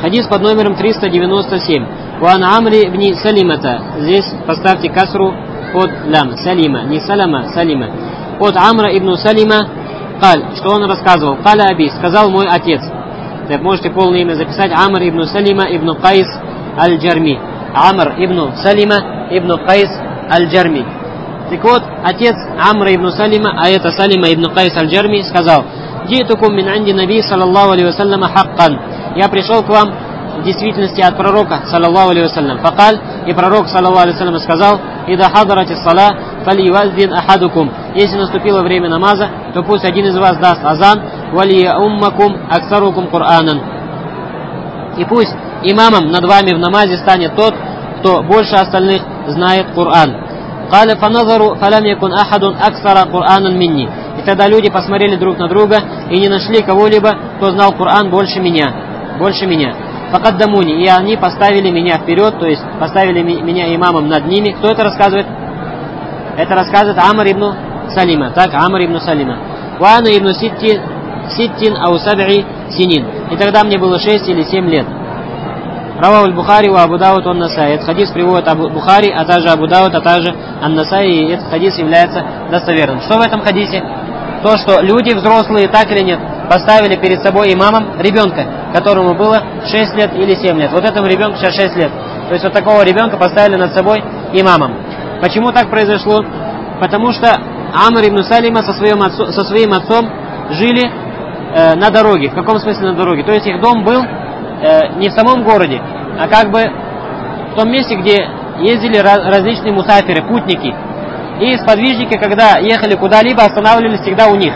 Хадис под номером 397. Ван Амри ибн Салимата. Здесь поставьте касру под лям. Салима. Не салама, салима. От Амра ибн Салима. Каль, что он рассказывал. Каля аби, сказал мой отец. Так можете полное имя записать. Амр ибн Салима ибн Кайс аль-Джарми. Амр ибн Салима ибн Кайс аль-Джарми. Так вот, отец Амра ибн Салима, а это Салима ибн Кайс аль-Джарми, сказал: «Джитукум мин анди наби саллаллаху алейхи вассаляма хаккан». Я пришел к вам в действительности от пророка саллаллаху алейхи вассалям. Факаль, и пророк саллаллаху алейхи вассалям сказал: «Ида хадарати ссала, фалиюаззин ахадукум». Если наступило время намаза, то пусть один из вас даст азан, валия уммакум аксарукум Кур'анан. И пусть имамом над вами в намазе станет тот, кто больше остальных знает Кур'ан. قال فنظروا فلم يكن أحد أكثر قرآنا مني. И тогда люди посмотрели друг на друга и не нашли кого-либо, кто знал Коран больше меня. Факаддамуни, и они поставили меня вперед, то есть поставили меня имамом над ними. Кто это рассказывает? Это рассказывает Амр ибн Салима. Так, Амр ибн Салима. Вана ибн Ситтин ау саб'и синин. И тогда мне было 6 или 7 лет. Равау аль-Бухари ва Абу Дауд ан-Насаи. Этот хадис приводит Абу Бухари, а также Абу Дауд, а также ан-Насаи. И этот хадис является достоверным. Что в этом хадисе? То, что люди взрослые, так или нет, поставили перед собой имамом ребенка, которому было 6 лет или 7 лет. Вот этому ребенку сейчас 6 лет. То есть вот такого ребенка поставили над собой имамом. Почему так произошло? Потому что Амр ибн Салима со своим отцом жили на дороге. В каком смысле на дороге? То есть их дом был не в самом городе, а как бы в том месте, где ездили различные мусафиры, путники. И сподвижники, когда ехали куда-либо, останавливались всегда у них.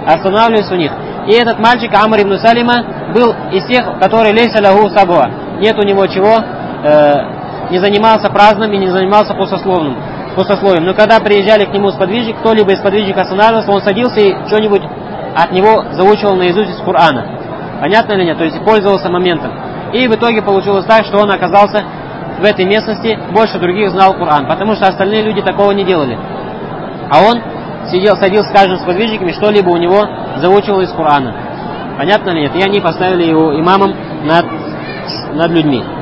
И этот мальчик, Амр ибн Салима, был из тех, которые лейса лаху сабуа. Нет у него чего, не занимался праздным и не занимался пустословием. Но когда приезжали к нему сподвижники, кто-либо из сподвижников останавливался, он садился и что-нибудь от него заучивал наизусть из Корана. Понятно или нет? То есть пользовался моментом. И в итоге получилось так, что он оказался в этой местности, больше других знал Коран, потому что остальные люди такого не делали. А он садился с каждым сподвижниками, что-либо у него заучивал из Корана. Понятно ли нет? И они поставили его имамом над людьми.